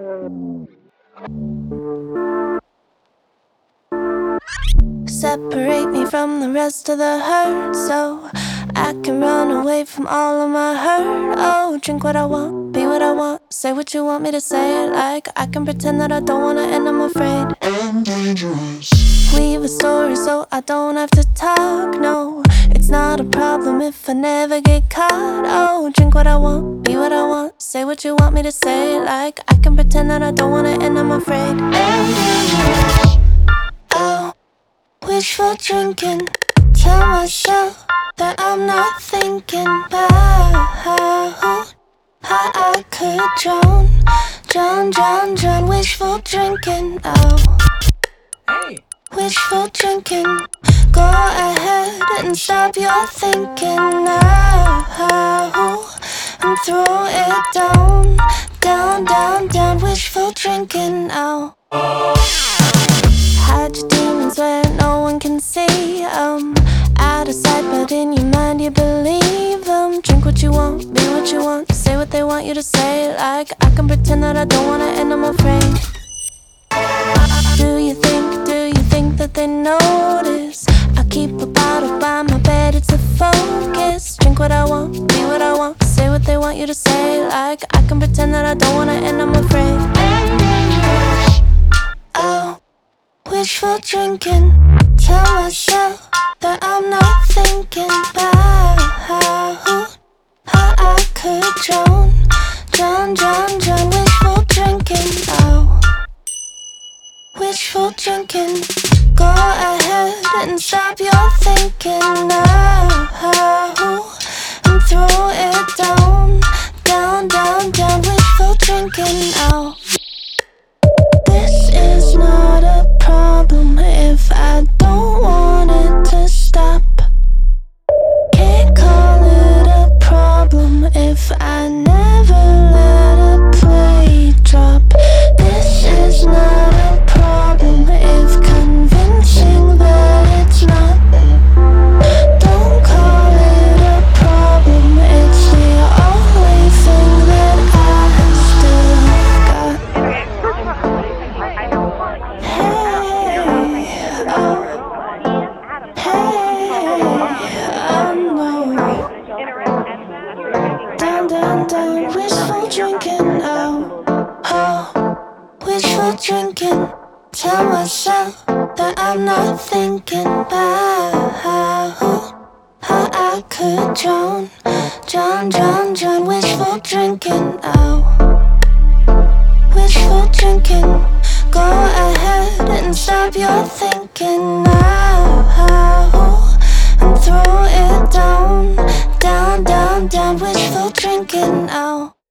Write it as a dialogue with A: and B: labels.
A: Separate me from the rest of the herd so I can run away from all of my hurt. Oh, drink what I want, be what I want, say what you want me to say. Like I can pretend that I don't wanna, and I'm afraid I'm dangerous. Weave a story so I don't have to talk. No, it's not a problem if I never get caught. Oh, drink what I want, be what I want, say what you want me to say. Like I can pretend that I don't wanna, and I'm afraid I'm dangerous. Oh, wishful drinking, tell myself that I'm not thinking about how I could drown, wishful drinking. Oh, wishful drinking, go ahead and stop your thinking now and throw it down, wishful drinking. Oh, hide your demons where no one can see. Out of sight but in your mind you believe them. Drink what you want, be what you want, say what they want you to say. Like I can pretend that I don't wanna, and I'm afraid. Do you think that they notice? I keep a bottle by my bed, it's a focus. Drink what I want, be what I want, say what they want you to say. Like I can pretend that I don't wanna, and I'm afraid. Oh, wishful drinking, tell myself that I'm not thinking about how I could drown, wishful drinking. Oh, wishful drinking, go ahead and stop your thinking now and throw it down, wishful drinking. Oh, this is not a problem if I don't want it to stop. Can't call it a problem if I never let a play drop. This is not a problem if convincing that it's not. Don't call it a problem, it's the only thing that I still got. Down, wishful drinking. Oh, wishful drinking, tell myself that I'm not thinking about how I could drown, wishful drinking. Oh, wishful drinking, go ahead and stop your thinking now and throw it down, wishful drinking. Oh.